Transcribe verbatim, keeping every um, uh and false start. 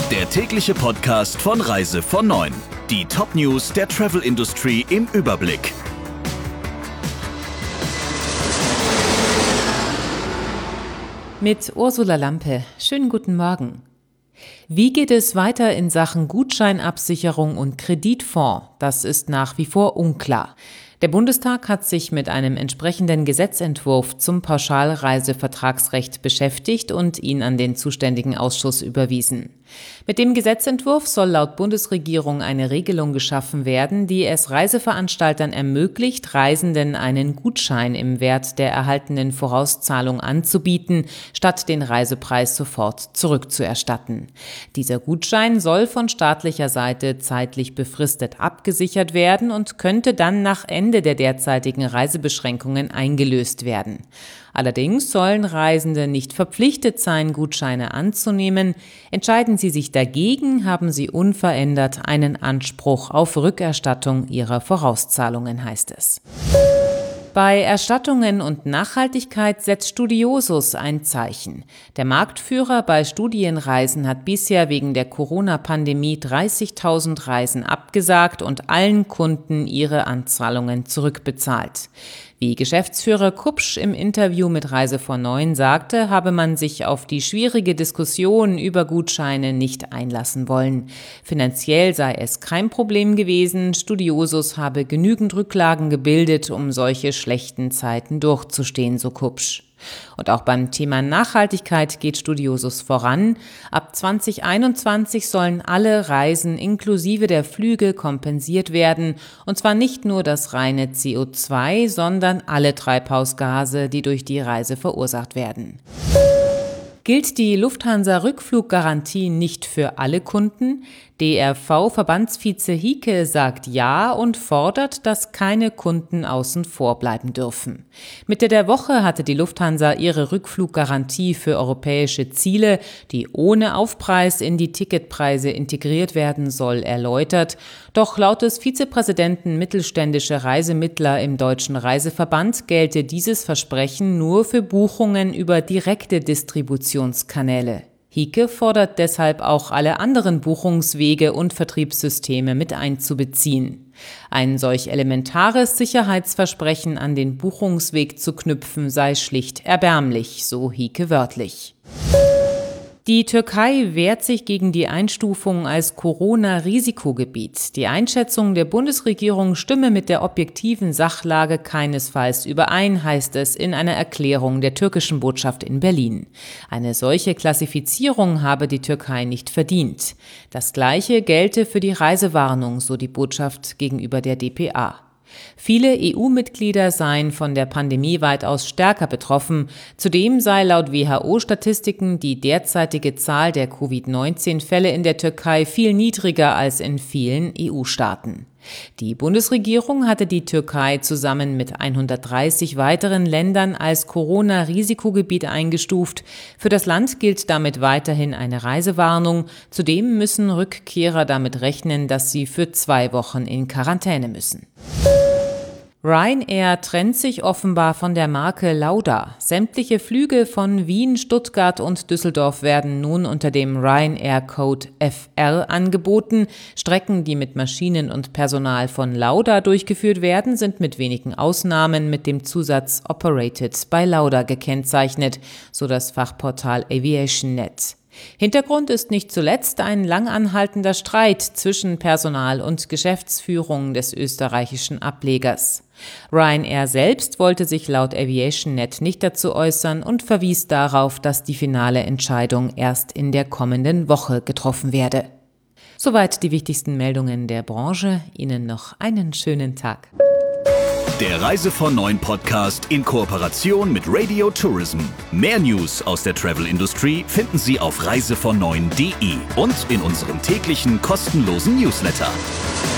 Der tägliche Podcast von Reise von neun. Die Top-News der Travel Industry im Überblick. Mit Ursula Lampe. Schönen guten Morgen. Wie geht es weiter in Sachen Gutscheinabsicherung und Kreditfonds? Das ist nach wie vor unklar. Der Bundestag hat sich mit einem entsprechenden Gesetzentwurf zum Pauschalreisevertragsrecht beschäftigt und ihn an den zuständigen Ausschuss überwiesen. Mit dem Gesetzentwurf soll laut Bundesregierung eine Regelung geschaffen werden, die es Reiseveranstaltern ermöglicht, Reisenden einen Gutschein im Wert der erhaltenen Vorauszahlung anzubieten, statt den Reisepreis sofort zurückzuerstatten. Dieser Gutschein soll von staatlicher Seite zeitlich befristet abgesichert werden und könnte dann nach Ende der derzeitigen Reisebeschränkungen eingelöst werden. Allerdings sollen Reisende nicht verpflichtet sein, Gutscheine anzunehmen. Entscheiden sie sich dagegen, haben sie unverändert einen Anspruch auf Rückerstattung ihrer Vorauszahlungen, heißt es. Bei Erstattungen und Nachhaltigkeit setzt Studiosus ein Zeichen. Der Marktführer bei Studienreisen hat bisher wegen der Corona-Pandemie dreißigtausend Reisen abgesagt und allen Kunden ihre Anzahlungen zurückbezahlt. Wie Geschäftsführer Kupsch im Interview mit Reise von neun sagte, habe man sich auf die schwierige Diskussion über Gutscheine nicht einlassen wollen. Finanziell sei es kein Problem gewesen, Studiosus habe genügend Rücklagen gebildet, um solche schlechten Zeiten durchzustehen, so Kupsch. Und auch beim Thema Nachhaltigkeit geht Studiosus voran. Ab zwanzig einundzwanzig sollen alle Reisen inklusive der Flüge kompensiert werden. Und zwar nicht nur das reine C O zwei, sondern alle Treibhausgase, die durch die Reise verursacht werden. Gilt die Lufthansa-Rückfluggarantie nicht für alle Kunden? D R V-Verbandsvize Hieke sagt ja und fordert, dass keine Kunden außen vor bleiben dürfen. Mitte der Woche hatte die Lufthansa ihre Rückfluggarantie für europäische Ziele, die ohne Aufpreis in die Ticketpreise integriert werden soll, erläutert. Doch laut des Vizepräsidenten mittelständische Reisemittler im Deutschen Reiseverband gelte dieses Versprechen nur für Buchungen über direkte Distributionskanäle. Hieke fordert deshalb auch alle anderen Buchungswege und Vertriebssysteme mit einzubeziehen. Ein solch elementares Sicherheitsversprechen an den Buchungsweg zu knüpfen sei schlicht erbärmlich, so Hieke wörtlich. Die Türkei wehrt sich gegen die Einstufung als Corona-Risikogebiet. Die Einschätzung der Bundesregierung stimme mit der objektiven Sachlage keinesfalls überein, heißt es in einer Erklärung der türkischen Botschaft in Berlin. Eine solche Klassifizierung habe die Türkei nicht verdient. Das Gleiche gelte für die Reisewarnung, so die Botschaft gegenüber der D P A. Viele E U-Mitglieder seien von der Pandemie weitaus stärker betroffen. Zudem sei laut W H O-Statistiken die derzeitige Zahl der Covid neunzehn Fälle in der Türkei viel niedriger als in vielen E U-Staaten. Die Bundesregierung hatte die Türkei zusammen mit hundertdreißig weiteren Ländern als Corona-Risikogebiet eingestuft. Für das Land gilt damit weiterhin eine Reisewarnung. Zudem müssen Rückkehrer damit rechnen, dass sie für zwei Wochen in Quarantäne müssen. Ryanair trennt sich offenbar von der Marke Lauda. Sämtliche Flüge von Wien, Stuttgart und Düsseldorf werden nun unter dem Ryanair-Code F R angeboten. Strecken, die mit Maschinen und Personal von Lauda durchgeführt werden, sind mit wenigen Ausnahmen mit dem Zusatz Operated by Lauda gekennzeichnet, so das Fachportal Aviation Punkt net. Hintergrund ist nicht zuletzt ein lang anhaltender Streit zwischen Personal und Geschäftsführung des österreichischen Ablegers. Ryanair selbst wollte sich laut Aviation Punkt net nicht dazu äußern und verwies darauf, dass die finale Entscheidung erst in der kommenden Woche getroffen werde. Soweit die wichtigsten Meldungen der Branche. Ihnen noch einen schönen Tag. Der Reise von neun Podcast in Kooperation mit Radio Tourism. Mehr News aus der Travel Industry finden Sie auf reise von neun punkt de und in unserem täglichen kostenlosen Newsletter.